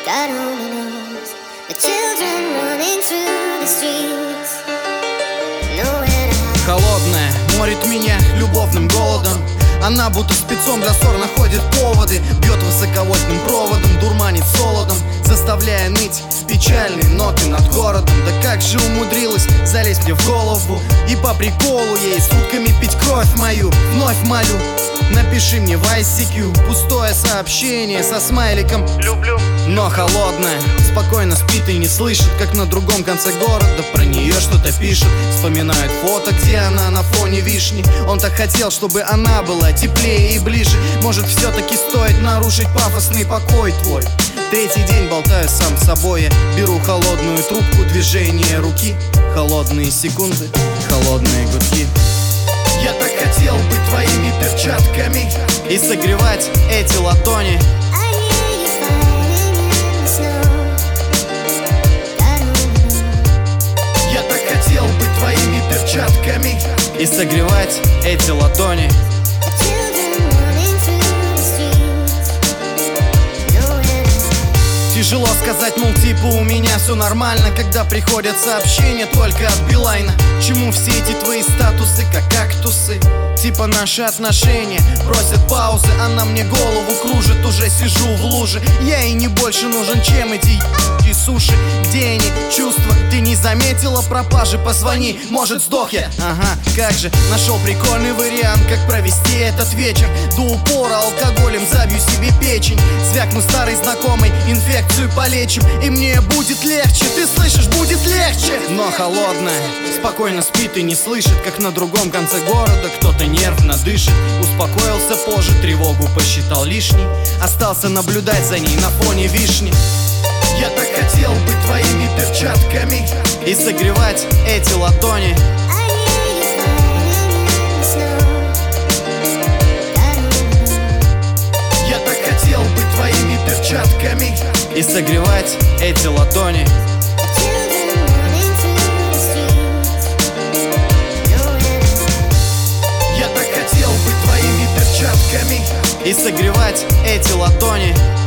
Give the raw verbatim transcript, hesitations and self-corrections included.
God only knows. The children running through the streets, nowhere to hide. Холодная морит меня любовным голодом. Она будто спецом для ссор находит поводы, бьет высоковольтным проводом, дурманит солодом, заставляя ныть печальные ноты над городом. Да как же умудрилась залезть мне в голову и по приколу ей сутками пить кровь мою. Вновь молю, напиши мне в ай си кью пустое сообщение со смайликом «люблю». Но холодная спокойно спит и не слышит, как на другом конце города про нее что-то пишет. Вспоминает фото, где она на фоне вишни. Он так хотел, чтобы она была теплее и ближе. Может, все-таки стоит нарушить пафосный покой твой. Третий день болтаю сам с собой. Я беру холодную трубку, движение руки, холодные секунды, холодные гудки. Я так хотел быть твоими перчатками и согревать эти ладони. I hear you fighting in the snow. God only knows. Я так хотел быть твоими перчатками и согревать эти ладони. The children running through the streets, nowhere to hide. Тяжело сказать, мол, типа у меня все нормально, когда приходят сообщения только от Билайна. Чему все эти твои статусы, как кактусы? Типа наши отношения просят паузы, она мне голову кружит, уже сижу в луже. Я ей не больше нужен, чем эти ебучие суши. Где они, чувства? Ты не заметила пропажи? Позвони, может сдох я? Ага, как же, нашел прикольный вариант, как провести этот вечер. До упора алкоголем забью себе печень. Звякну старой знакомой, инфекцию полечим, и мне будет легче, ты слышишь, будет легче. Но холодная спокойно спит и не слышит, как на другом конце города кто-то нервно дышит. Успокоился позже, тревогу посчитал лишней, остался наблюдать за ней на фоне вишни. Я так хотел быть твоими перчатками и согревать эти ладони. I hear you fighting in the snow. God only knows. Я так хотел быть твоими перчатками и согревать эти ладони. The children running through the streets, nowhere to hide. Я так хотел быть твоими перчатками и согревать эти ладони.